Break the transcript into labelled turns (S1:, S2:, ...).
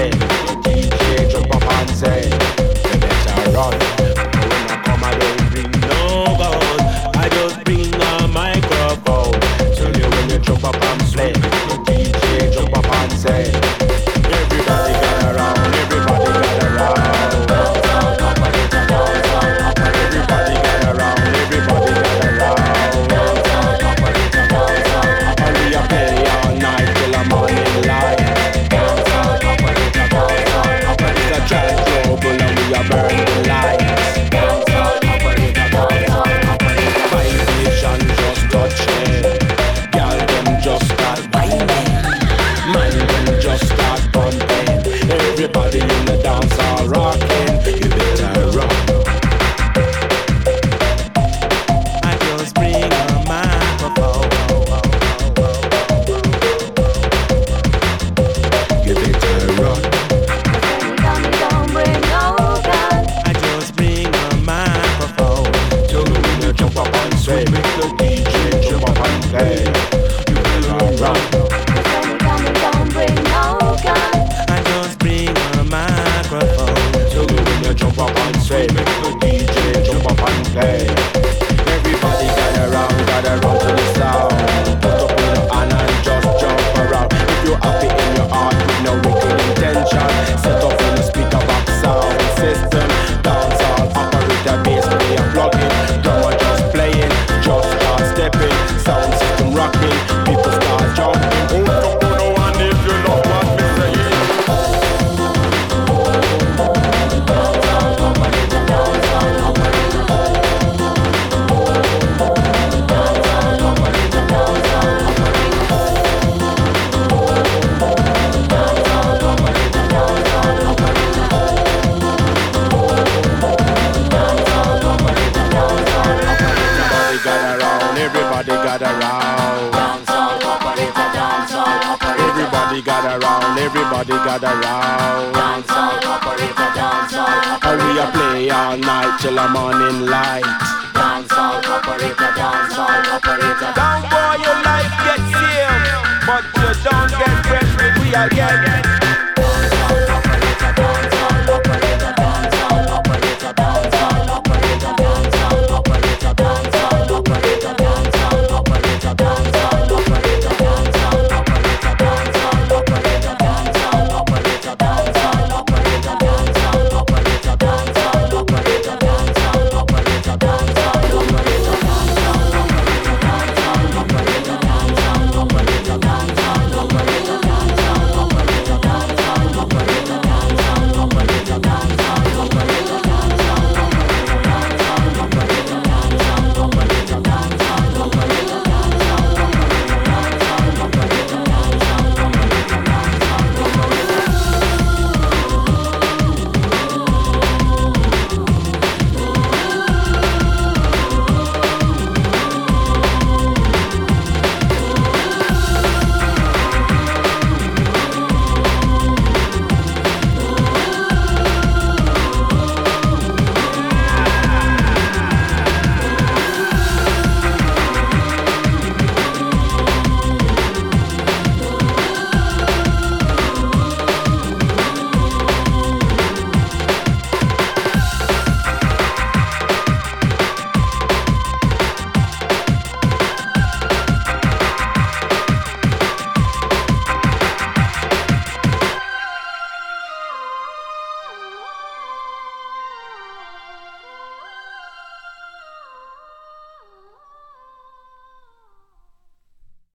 S1: play. DJ jump up and say, you better run. When I come, I don't bring no gun. I just bring a microphone. Tell you when you jump up and play. DJ jump up and say, everybody gather round, everybody gather round. Everybody gather round, everybody gather round. And we are play all night till the morning light. It's a giant global and we are burning lights. Vibration just touching. Girl them just start whining. Man them just start pumping. Everybody in the dance are rocking. You better rock. I just bring a microphone. You better rock.
S2: Don't bring no gun.
S1: I just bring a microphone. Tell me when you jump up and say, make the DJ jump up and play. You better rock.
S2: Don't bring no gun.
S1: I just bring a microphone. Tell me when you jump up and say, make the DJ jump up and play. Everybody gather round to the sound. Put up in your hand and just jump around. If you're happy in your heart with no wicked intention, set up in the speaker box sound system. Dance all operator bass player plugging. Drummer just playing, just start stepping. Sound system rocking, people start jumping. Hold up on the one if you love what me saying. Everybody gather round.
S2: Dancehall operator, dancehall operator.
S1: Everybody gather round. Everybody gather round.
S2: Dancehall operator, dancehall operator.
S1: And we a play all night till the morning light.
S2: Dancehall operator, dancehall operator.
S1: Down boy, your life gets sealed, but you don't get fresh with we again.